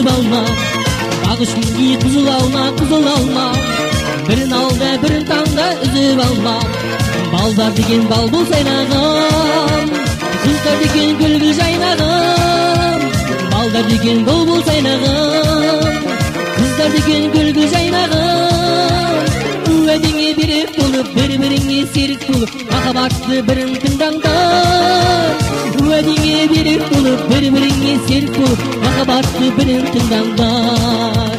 üzüp alma. Bagışımki kızıl alma, kızıl alma. Birin alda, birin tanda üzüp alma. Balдар деген бал бол сайнағым, қыздар деген гүл гүл жайнағым. Балдар деген бол сайнағым, қыздар деген гүл гүл жайнағым. Уәдеңе берік болып, бір-біріңе серік болып, махаббатты бірін тыңдаңдар. Уәдеңе берік болып, бір-біріңе серік болып, махаббатты бірін тыңдаңдар.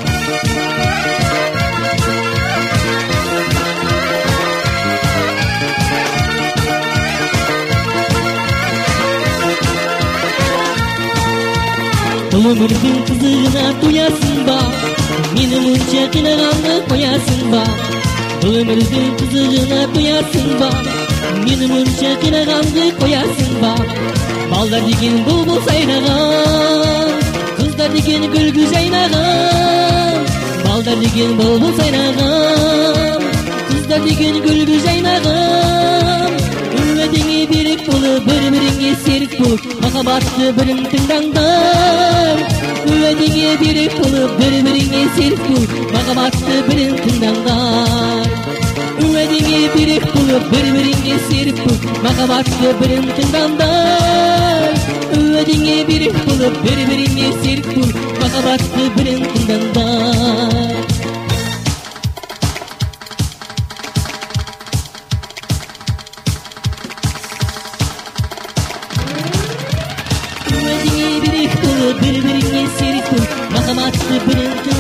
Өмірдің қызығына тоясың ба, мені мұнша қинағанды қоясың ба? Өмірдің қызығына тоясың ба, мені мұнша қинағанды қоясың ба? Балдар деген бұл сайнағым, қыздар деген гүл жайнағым. Балдар деген бұл сайнағым, қыздар деген гүл жайнағым. Уәдеңе берік болып, бір-біріңе серік болып, махаббатты бірін тыңдаңдар. Уәдеңе берік болып, бір-біріңе серік болып, махаббатты бірін тыңдаңдар. Уәдеңе берік болып, бір-біріңе серік болып, махаббатты бірін тыңдаңдар. Уәдеңе берік болып, бір-біріңе серік болып, махаббатты бірін тыңдаңдар. Bir-birine serik ol, makamatlı bir